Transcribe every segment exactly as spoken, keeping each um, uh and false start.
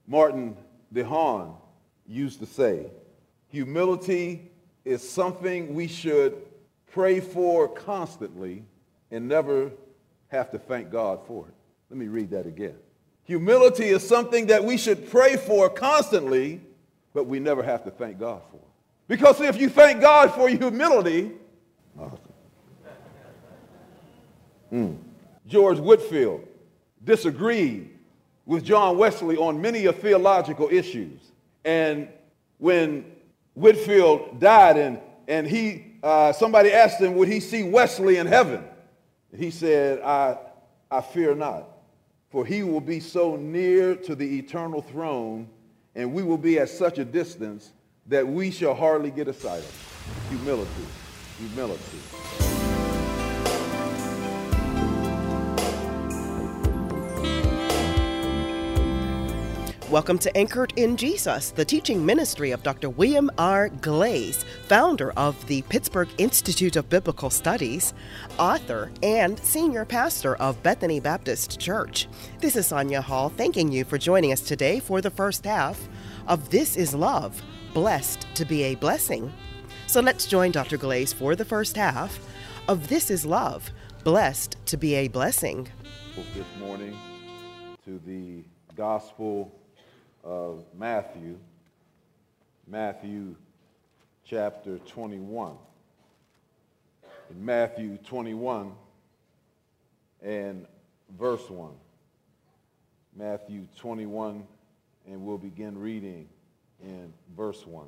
Martin DeHaan used to say, humility is something we should pray for constantly and never have to thank God for it. Let me read that again. Humility is something that we should pray for constantly, but we never have to thank God for it. Because if you thank God for your humility, awesome. mm. George Whitefield disagreed with John Wesley on many of theological issues. And when Whitefield died and, and he, uh, somebody asked him, would he see Wesley in heaven? And he said, I, I fear not, for he will be so near to the eternal throne, and we will be at such a distance that we shall hardly get a sight of him. Humility, humility. Welcome to Anchored in Jesus, the teaching ministry of Doctor William R. Glaze, founder of the Pittsburgh Institute of Biblical Studies, author, and senior pastor of Bethany Baptist Church. This is Sonia Hall thanking you for joining us today for the first half of This is Love, Blessed to be a Blessing. So let's join Doctor Glaze for the first half of This is Love, Blessed to be a Blessing. This morning to the Gospel of Matthew, Matthew chapter twenty-one. In Matthew twenty-one and verse one. Matthew twenty-one, and we'll begin reading in verse one.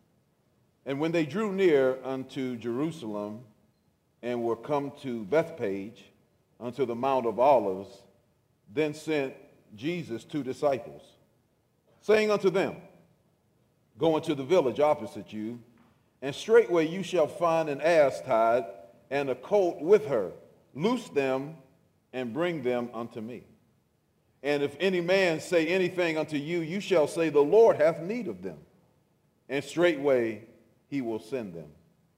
And when they drew near unto Jerusalem and were come to Bethphage, unto the Mount of Olives, then sent Jesus two disciples, saying unto them, go into the village opposite you, and straightway you shall find an ass tied, and a colt with her. Loose them, and bring them unto me. And if any man say anything unto you, you shall say, the Lord hath need of them. And straightway he will send them.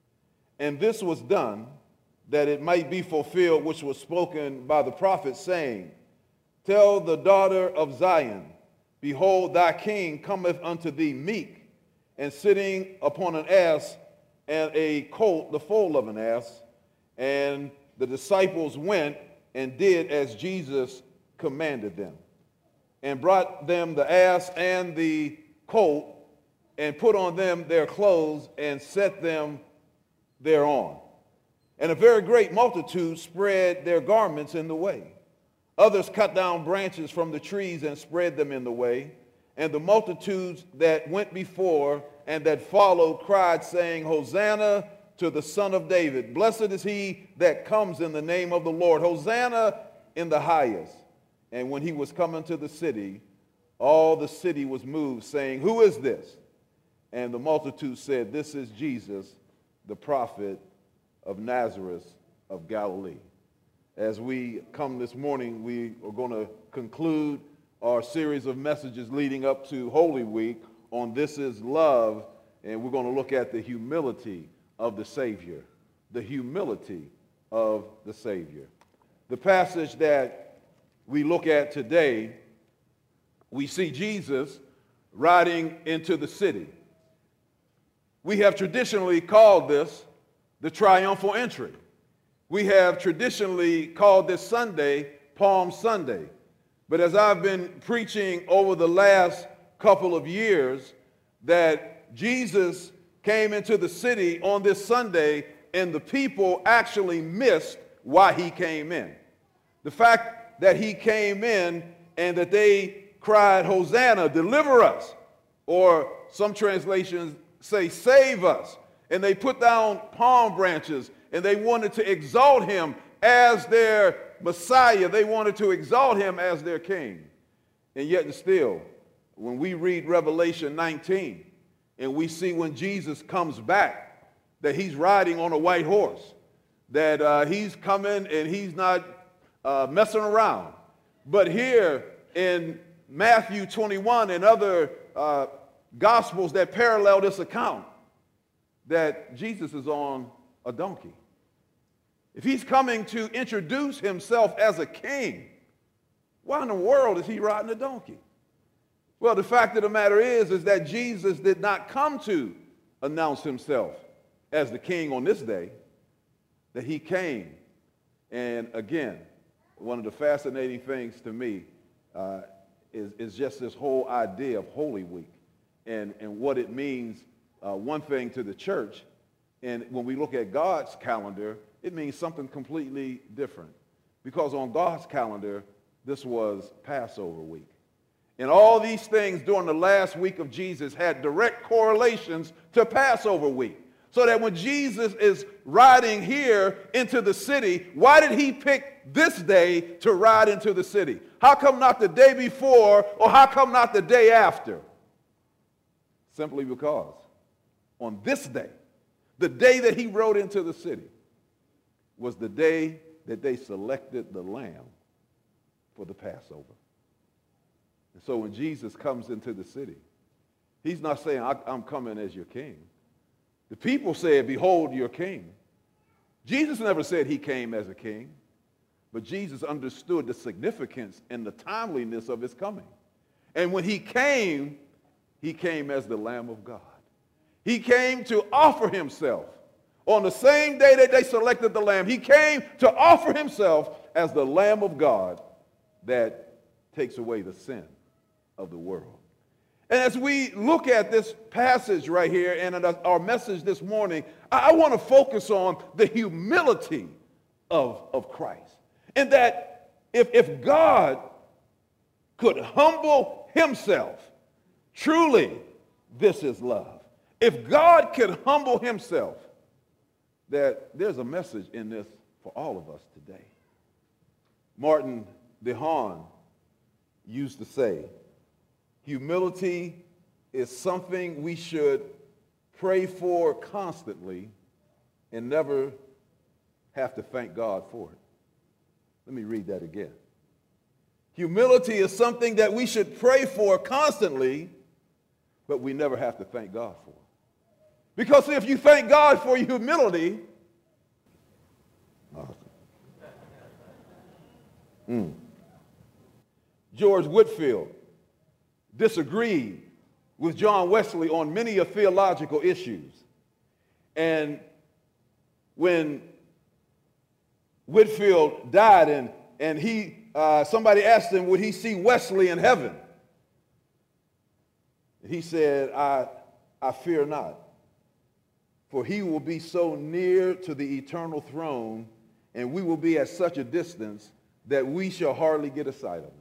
And this was done, that it might be fulfilled which was spoken by the prophet, saying, tell the daughter of Zion, behold, thy king cometh unto thee meek, and sitting upon an ass, and a colt, the foal of an ass. And the disciples went and did as Jesus commanded them, and brought them the ass and the colt, and put on them their clothes, and set them thereon. And a very great multitude spread their garments in the way. Others cut down branches from the trees and spread them in the way. And the multitudes that went before and that followed cried, saying, Hosanna to the Son of David. Blessed is he that comes in the name of the Lord. Hosanna in the highest. And when he was coming to the city, all the city was moved, saying, who is this? And the multitude said, this is Jesus, the prophet of Nazareth of Galilee. As we come this morning, we are going to conclude our series of messages leading up to Holy Week on This is Love, and we're going to look at the humility of the Savior. The humility of the Savior. The passage that we look at today, we see Jesus riding into the city. We have traditionally called this the triumphal entry. We have traditionally called this Sunday Palm Sunday. But as I've been preaching over the last couple of years, that Jesus came into the city on this Sunday, and the people actually missed why he came in. The fact that he came in and that they cried, Hosanna, deliver us, or some translations say, save us. And they put down palm branches, and they wanted to exalt him as their Messiah. They wanted to exalt him as their king. And yet and still, when we read Revelation nineteen, and we see when Jesus comes back, that he's riding on a white horse, that uh, he's coming and he's not uh, messing around. But here in Matthew twenty-one and other uh, Gospels that parallel this account, that Jesus is on a donkey. If he's coming to introduce himself as a king, why in the world is he riding a donkey? Well, the fact of the matter is, is that Jesus did not come to announce himself as the king on this day, that he came. And again, one of the fascinating things to me uh, is, is just this whole idea of Holy Week and, and what it means, uh, one thing to the church, and when we look at God's calendar, it means something completely different. Because on God's calendar, this was Passover week. And all these things during the last week of Jesus had direct correlations to Passover week. So that when Jesus is riding here into the city, why did he pick this day to ride into the city? How come not the day before, or how come not the day after? Simply because on this day, the day that he rode into the city, was the day that they selected the lamb for the Passover. And so when Jesus comes into the city, he's not saying, I'm coming as your king. The people said, behold your king. Jesus never said he came as a king, but Jesus understood the significance and the timeliness of his coming. And when he came, he came as the Lamb of God. He came to offer himself. On the same day that they selected the lamb, he came to offer himself as the Lamb of God that takes away the sin of the world. And as we look at this passage right here and our message this morning, I want to focus on the humility of, of Christ. And that if, if God could humble himself, truly this is love. If God could humble himself, that there's a message in this for all of us today. Martin DeHaan used to say, humility is something we should pray for constantly and never have to thank God for it. Let me read that again. Humility is something that we should pray for constantly, but we never have to thank God for it. Because if you thank God for your humility, awesome. mm. George Whitefield disagreed with John Wesley on many of theological issues. And when Whitefield died and, and he, uh, somebody asked him, would he see Wesley in heaven? And he said, I, I fear not. For he will be so near to the eternal throne, and we will be at such a distance that we shall hardly get a sight of him.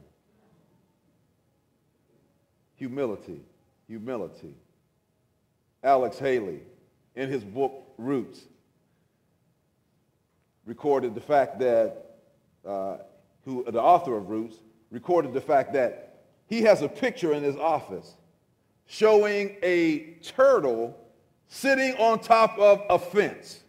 Humility, humility. Alex Haley, in his book Roots, recorded the fact that, uh, who the author of Roots, recorded the fact that he has a picture in his office showing a turtle sitting on top of a fence.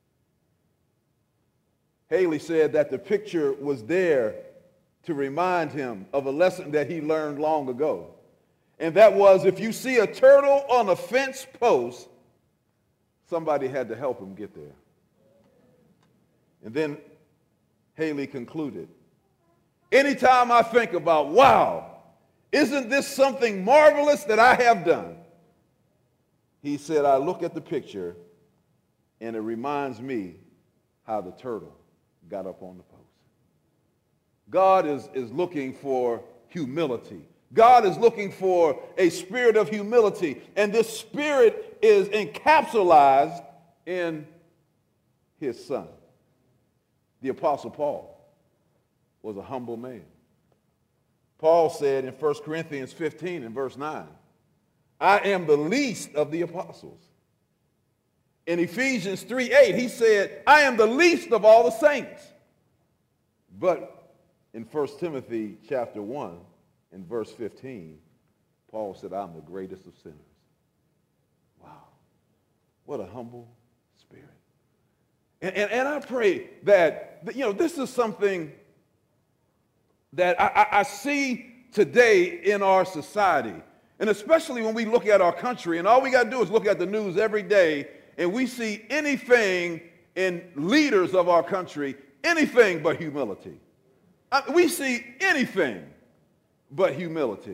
Haley said that the picture was there to remind him of a lesson that he learned long ago. And that was, if you see a turtle on a fence post, somebody had to help him get there. And then Haley concluded, anytime I think about, wow, isn't this something marvelous that I have done? He said, I look at the picture and it reminds me how the turtle got up on the post. God is, is looking for humility. God is looking for a spirit of humility. And this spirit is encapsulated in his son. The Apostle Paul was a humble man. Paul said in First Corinthians fifteen and verse nine, I am the least of the apostles. In Ephesians three eight, he said, I am the least of all the saints. But in First Timothy chapter one and verse fifteen, Paul said, I'm the greatest of sinners. Wow. What a humble spirit. And, and, and I pray that, you know, this is something that I, I, I see today in our society. And especially when we look at our country, and all we got to do is look at the news every day, and we see anything in leaders of our country, anything but humility. I, we see anything but humility.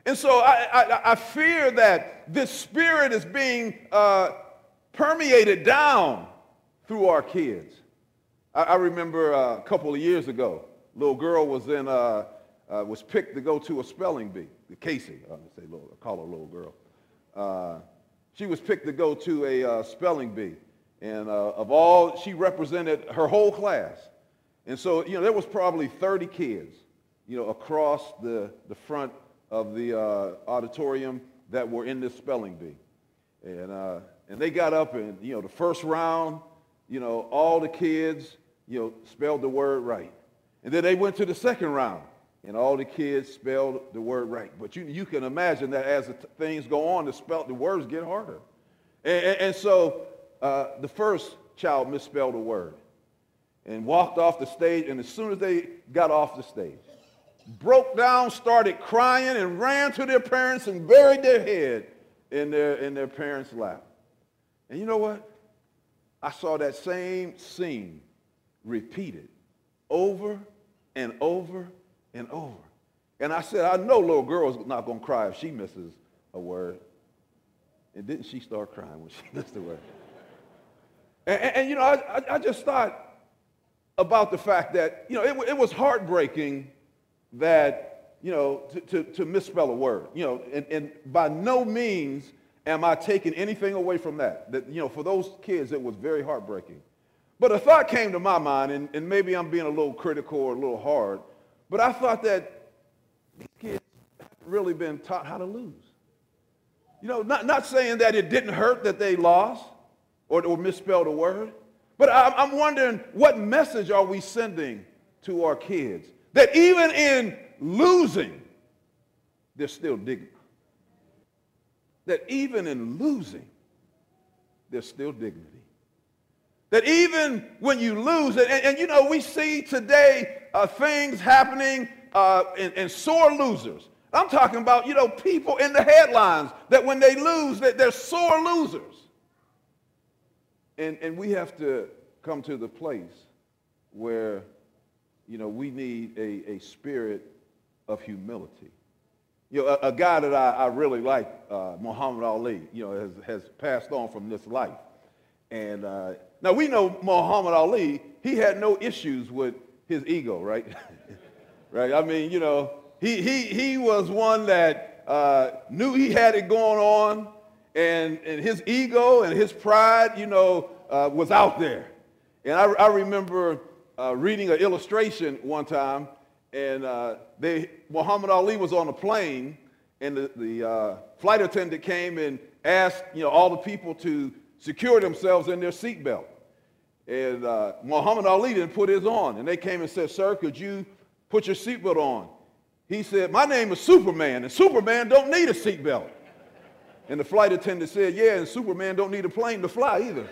And so I, I, I fear that this spirit is being uh, permeated down through our kids. I, I remember uh, a couple of years ago, a little girl was in, uh, uh, was picked to go to a spelling bee. Casey, I say little, I call her a little girl. Uh, she was picked to go to a uh, spelling bee, and uh, of all, she represented her whole class. And so, you know, there was probably thirty kids, you know, across the the front of the uh, auditorium that were in this spelling bee, and uh, and they got up, and you know, the first round, you know, all the kids, you know, spelled the word right, and then they went to the second round. And all the kids spelled the word right. But you, you can imagine that as the t- things go on, the, spell, the words get harder. And, and, and so uh, the first child misspelled a word and walked off the stage. And as soon as they got off the stage, broke down, started crying, and ran to their parents and buried their head in their, in their parents' lap. And you know what? I saw that same scene repeated over and over and over. And I said, I know little girl's not going to cry if she misses a word. And didn't she start crying when she missed a word? And, and, and you know, I, I just thought about the fact that, you know, it, it was heartbreaking that, you know, to, to, to misspell a word. You know, and, and by no means am I taking anything away from that. That, you know, for those kids, it was very heartbreaking. But a thought came to my mind, and, and maybe I'm being a little critical or a little hard, but I thought that these kids haven't really been taught how to lose. You know, not, not saying that it didn't hurt that they lost or, or misspelled a word, but I, I'm wondering what message are we sending to our kids? That even in losing, there's still dignity. That even in losing, there's still dignity. That even when you lose it, and, and you know, we see today uh, things happening uh, and, and sore losers. I'm talking about, you know, people in the headlines that when they lose, that they're sore losers. And, and we have to come to the place where, you know, we need a, a spirit of humility. You know, a, a guy that I, I really like, uh, Muhammad Ali, you know, has, has passed on from this life. And uh, now we know Muhammad Ali, he had no issues with his ego, right? Right? I mean, you know, he, he, he was one that uh, knew he had it going on, and, and his ego and his pride, you know, uh, was out there. And I, I remember uh, reading an illustration one time, and uh, they, Muhammad Ali was on a plane, and the, the uh, flight attendant came and asked, you know, all the people to secure themselves in their seatbelt. And uh, Muhammad Ali didn't put his on. And they came and said, sir, could you put your seatbelt on? He said, my name is Superman, and Superman don't need a seatbelt. And the flight attendant said, yeah, and Superman don't need a plane to fly either.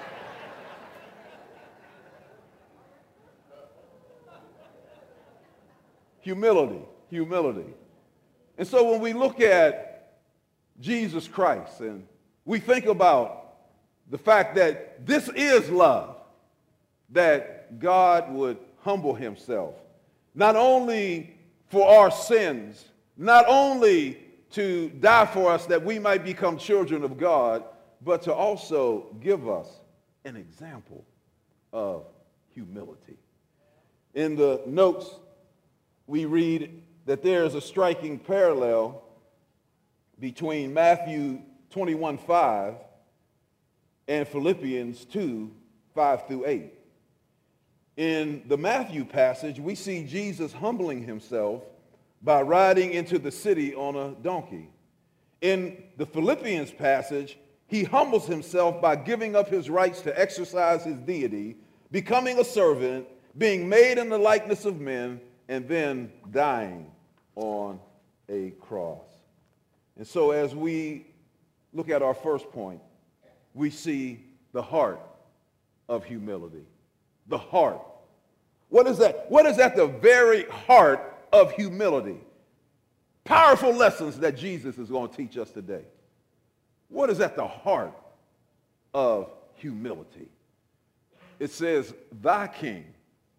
Humility, humility. And so when we look at Jesus Christ and we think about the fact that this is love, that God would humble himself, not only for our sins, not only to die for us that we might become children of God, but to also give us an example of humility. In the notes, we read that there is a striking parallel between Matthew twenty-one five and Philippians two five through eight. In the Matthew passage, we see Jesus humbling himself by riding into the city on a donkey. In the Philippians passage, he humbles himself by giving up his rights to exercise his deity, becoming a servant, being made in the likeness of men, and then dying on a cross. And so as we look at our first point, we see the heart of humility. The heart. What is that? What is at the very heart of humility? Powerful lessons that Jesus is going to teach us today. What is at the heart of humility? It says, thy king,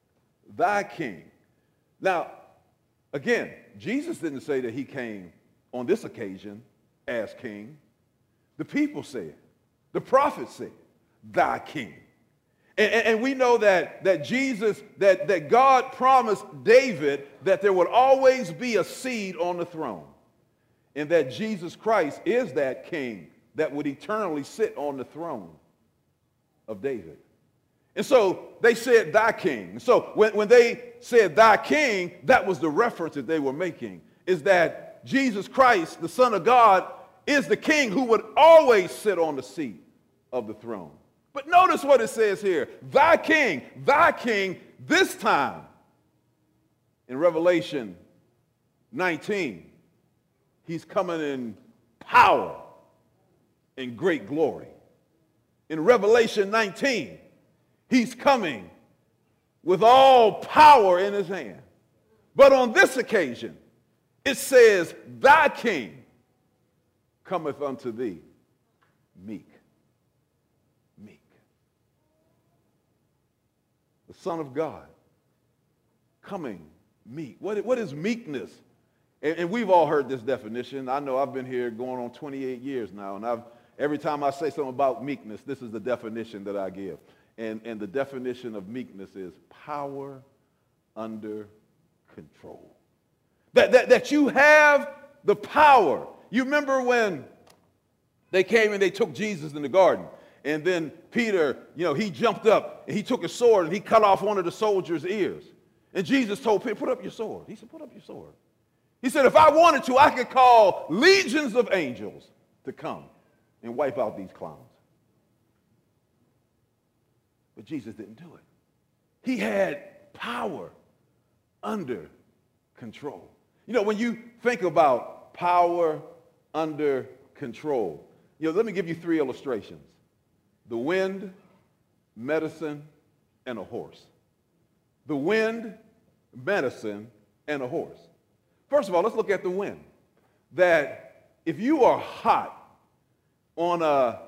thy king. Now, again, Jesus didn't say that he came on this occasion as king. The people said, the prophet said, thy king. And, and, and we know that, that Jesus, that, that God promised David that there would always be a seed on the throne, and that Jesus Christ is that king that would eternally sit on the throne of David. And so they said, thy king. So when, when they said thy king, that was the reference that they were making, is that Jesus Christ, the Son of God, is the king who would always sit on the seat of the throne. But notice what it says here, thy king, thy king, this time in Revelation nineteen, he's coming in power and great glory. In Revelation nineteen, he's coming with all power in his hand. But on this occasion, it says, thy king cometh unto thee meek. Meek. The Son of God coming meek. What, what is meekness? And, and we've all heard this definition. I know I've been here going on twenty-eight years now, and I've every time I say something about meekness, this is the definition that I give. And, and the definition of meekness is power under control. That, that, that you have the power. You remember when they came and they took Jesus in the garden, and then Peter, you know, he jumped up and he took a sword and he cut off one of the soldiers' ears. And Jesus told Peter, put up your sword. He said, put up your sword. He said, if I wanted to, I could call legions of angels to come and wipe out these clowns. But Jesus didn't do it. He had power under control. You know, when you think about power under control, you know, let me give you three illustrations. The wind, medicine, and a horse. The wind, medicine, and a horse. First of all, let's look at the wind. That if you are hot on a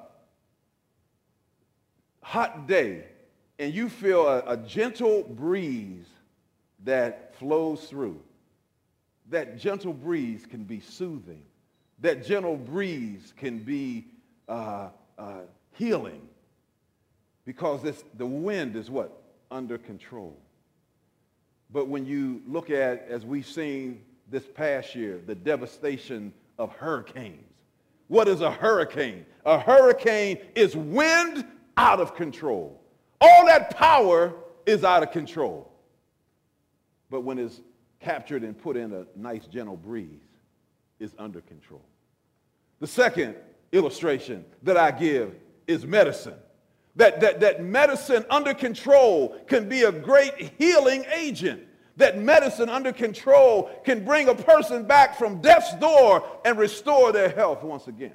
hot day and you feel a, a gentle breeze that flows through, that gentle breeze can be soothing. That gentle breeze can be uh, uh, healing, because this, the wind is what? Under control. But when you look at, as we've seen this past year, the devastation of hurricanes. What is a hurricane? A hurricane is wind out of control. All that power is out of control. But when it's captured and put in a nice gentle breeze, is under control. The second illustration that I give is medicine. That, that, that medicine under control can be a great healing agent. That medicine under control can bring a person back from death's door and restore their health once again.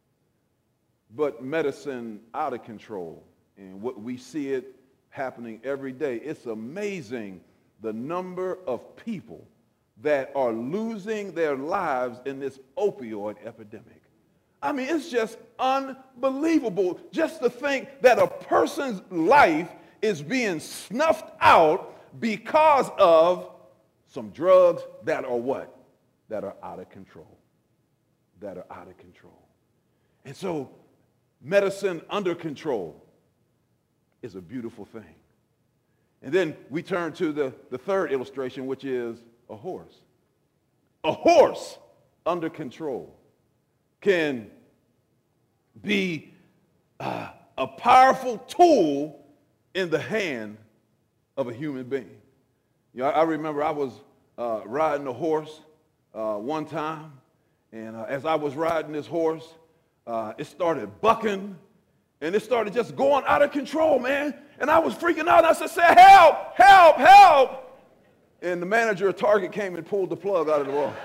But medicine out of control, and what we see it happening every day, it's amazing the number of people that are losing their lives in this opioid epidemic. I mean, it's just unbelievable just to think that a person's life is being snuffed out because of some drugs that are what? That are out of control. That are out of control. And so medicine under control is a beautiful thing. And then we turn to the, the third illustration, which is a horse. A horse under control can be uh, a powerful tool in the hand of a human being. You know, I, I remember I was uh, riding a horse uh, one time, and uh, as I was riding this horse, uh, it started bucking, and it started just going out of control, man. And I was freaking out, and I said, say, help, help, help. And the manager of Target came and pulled the plug out of the wall.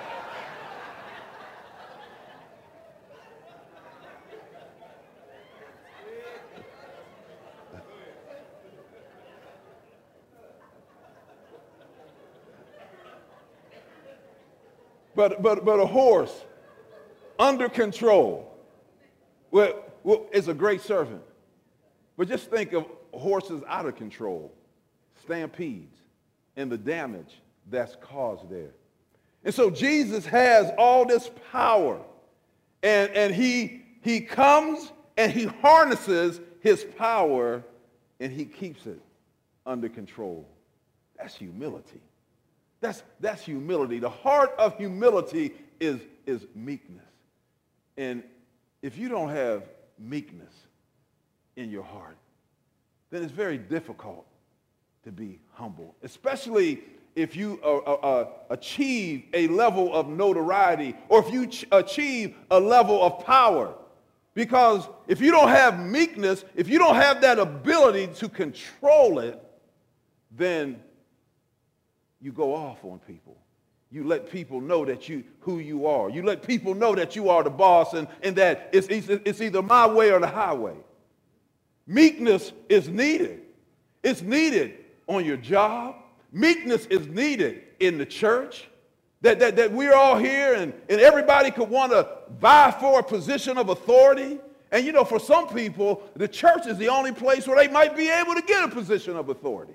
But, but, but a horse under control well, well, is a great servant. But just think of horses out of control, stampedes, and the damage that's caused there. And so Jesus has all this power, and, and he, he comes and he harnesses his power, and he keeps it under control. That's humility. That's, that's humility. The heart of humility is, is meekness. And if you don't have meekness in your heart, then it's very difficult to be humble, especially if you uh, uh, uh, achieve a level of notoriety, or if you ch- achieve a level of power. Because if you don't have meekness, if you don't have that ability to control it, then you go off on people. You let people know that you who you are. You let people know that you are the boss, and, and that it's, it's either my way or the highway. Meekness is needed. It's needed on your job. Meekness is needed in the church. That, that, that we're all here and, and everybody could want to vie for a position of authority. And you know, for some people, the church is the only place where they might be able to get a position of authority.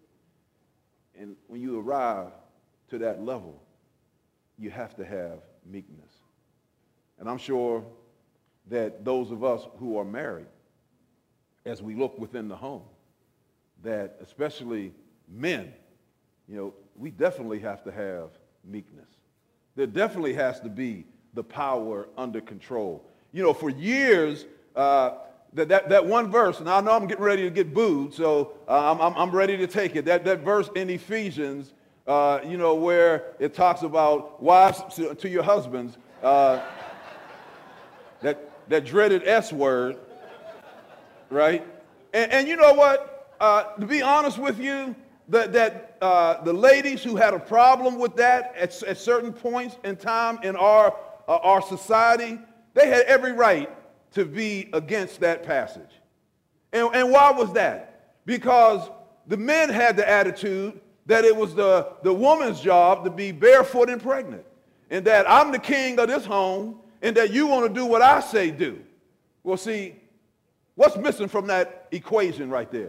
And when you arrive to that level, you have to have meekness. And I'm sure that those of us who are married, as we look within the home, that especially men, you know, we definitely have to have meekness. There definitely has to be the power under control. You know, for years, uh, that, that, that one verse, and I know I'm getting ready to get booed, so uh, I'm, I'm, I'm ready to take it. That, that verse in Ephesians, uh, you know, where it talks about wives to, to your husbands, uh, that, that dreaded S word, right? And, and you know what? Uh, to be honest with you, that, that uh, the ladies who had a problem with that at, at certain points in time in our, uh, our society, they had every right to be against that passage. And, and why was that? Because the men had the attitude that it was the, the woman's job to be barefoot and pregnant, and that I'm the king of this home, and that you want to do what I say do. Well, see, what's missing from that equation right there?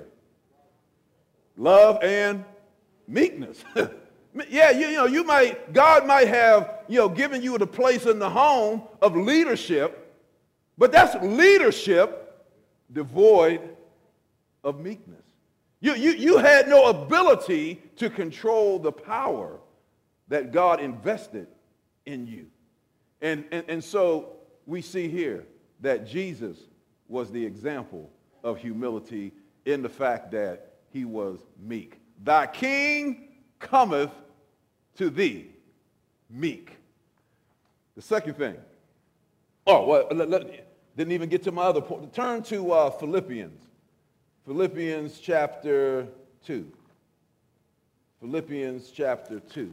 Love and meekness. Yeah, you, you know, you might, God might have, you know, given you the place in the home of leadership, but that's leadership devoid of meekness. You, you, you had no ability to control the power that God invested in you. And, and, and so we see here that Jesus was the example of humility in the fact that he was meek. Thy king cometh to thee, meek. The second thing, oh, well, let, let, didn't even get to my other point. Turn to uh, Philippians. Philippians chapter two. Philippians chapter two.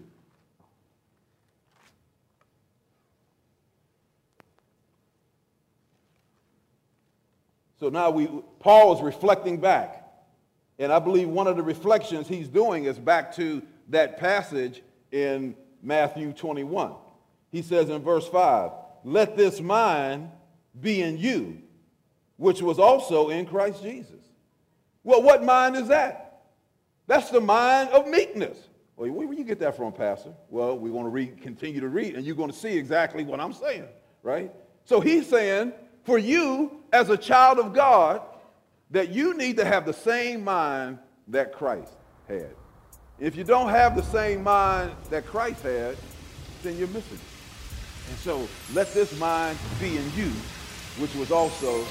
So now we, Paul is reflecting back. And I believe one of the reflections he's doing is back to that passage in Matthew twenty-one. He says in verse five, let this mind be in you, which was also in Christ Jesus. Well, what mind is that? That's the mind of meekness. Well, where do you get that from, Pastor? Well, we're going to read, continue to read, and you're going to see exactly what I'm saying, right? So he's saying, for you as a child of God, that you need to have the same mind that Christ had. If you don't have the same mind that Christ had, then you're missing it. And so let this mind be in you, which was also...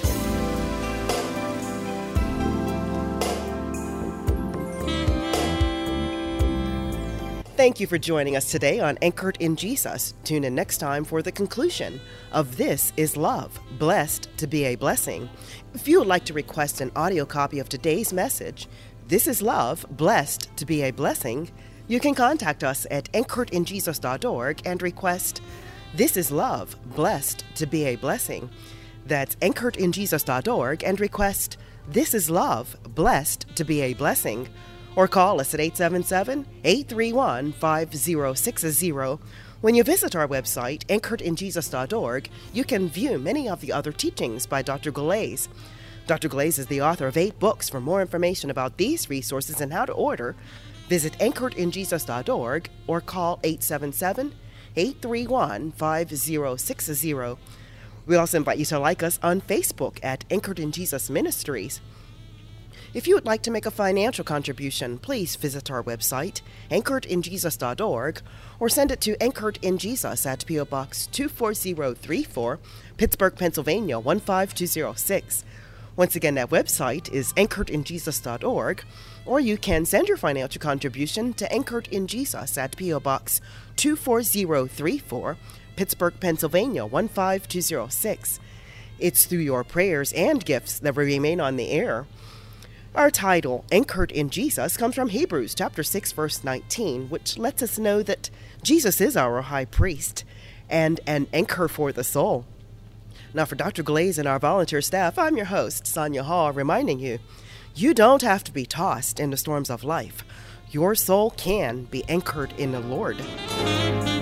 Thank you for joining us today on Anchored in Jesus. Tune in next time for the conclusion of This is Love, Blessed to be a Blessing. If you would like to request an audio copy of today's message, This is Love, Blessed to be a Blessing, you can contact us at anchored in jesus dot org and request This is Love, Blessed to be a Blessing. That's anchored in jesus dot org and request This is Love, Blessed to be a Blessing. Or call us at eight seven seven, eight three one, five zero six zero. When you visit our website, anchored in jesus dot org, you can view many of the other teachings by Doctor Glaze. Doctor Glaze is the author of eight books. For more information about these resources and how to order, visit anchored in jesus dot org or call eight seven seven, eight three one, five zero six zero. We also invite you to like us on Facebook at Anchored in Jesus Ministries. If you would like to make a financial contribution, please visit our website, anchored in jesus dot org, or send it to Anchored in Jesus at P O. Box two four zero three four, Pittsburgh, Pennsylvania one five two zero six. Once again, that website is anchored in jesus dot org, or you can send your financial contribution to Anchored in Jesus at P O. Box two four zero three four, Pittsburgh, Pennsylvania one five two zero six. It's through your prayers and gifts that we remain on the air. Our title, Anchored in Jesus, comes from Hebrews chapter six, verse nineteen, which lets us know that Jesus is our high priest and an anchor for the soul. Now, for Doctor Glaze and our volunteer staff, I'm your host, Sonia Hall, reminding you, you don't have to be tossed in the storms of life. Your soul can be anchored in the Lord.